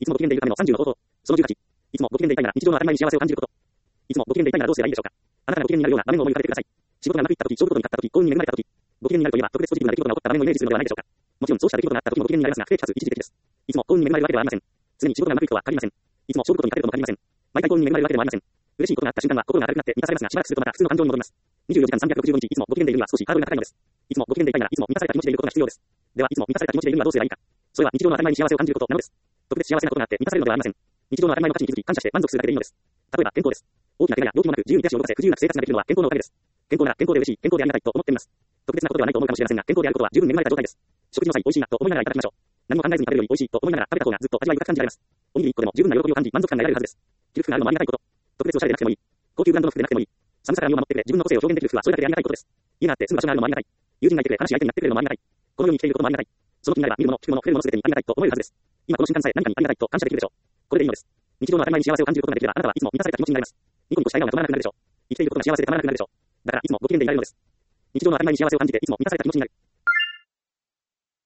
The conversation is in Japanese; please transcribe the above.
いつもご機嫌でいるための30の方法。その18。いつもご機嫌でいたいなら日常の当たり前に幸せを感じること。いつもご機嫌でいたいならどうすればいいでしょうか。あなたがご機嫌になるような場面を思い浮かべてください。仕事がうまくいったとき、勝負事に勝ったとき、幸運に恵まれたとき。ご機嫌になるといえば、特別ポジティブな出来事が起こった場面をイメージするのではないでしょうか。もちろんそうした出来事があったときもご機嫌になりますが、不定期かつ一時的です。いつも幸運に恵まれるわけではありません。常に仕事がうまくいくとは限りません。いつも勝負事に勝てるとも限りません。毎回幸運に恵まれるわけでもありません。嬉しいことがあった瞬間は心が軽くなって満たされますが、しばらくするとまた普通の感情に戻ります。24時間365日、いつもご機嫌でいるには少しハードルが高いのです。いつもご機嫌でいたいならいつも満たされた気持ちでいることが必要です。では、いつも満たされた気持ちでいるにはどうすればいいか。それは日常の当たり前に幸せを感じることなのです。特別幸せなことがあって満たされるのではありません。日常の当たり前の価値に気づき感謝して満足するだけでいいのです。例えば健康です。大きな怪我や病気もなく自由に手足を動かせ不自由なく生活ができるのは健康のおかげです。健康なら健康で嬉しい、健康でありがたいと思っています。特別なことではないと思うかもしれませんが、健康であることは十分恵まれた状態です。食事の際美味しいなと思いながらいただきましょう。何も考えずに食べるより美味しいと思いながら食べた方がずっと味わい深く感じられます。おにぎり1個でも十分な喜びを感じ満足感が得られるはずです。着る服があるのもありがたいこと。特別おしゃれでなくてもいい。高級ブランドの服でなくてもいい。寒さから身を守ってくれ自分の個性を表現できる服はそれだけでありがたいことです。家があって住む場所があるのもありがたい。友人がいてくれ楽しい相手になってくれるのもありがたい。この世に生きていることもありがたい。その気になれば見るもの、聞くもの、触れるものすべてにありがたいと思えるはずです。今この瞬間さえ何かにありがたいと感謝できるでしょう。これでいいのです。日常の当たり前に幸せを感じることができればあなたはいつも満たされた気持ちになります。ニコニコした笑顔が止まらなくなるでしょう。生きていることが幸せでたまらなくなるでしょう。だからいつもご機嫌でいられるのです。日常の当たり前に幸せを感じていつも満たされた気持ちになる。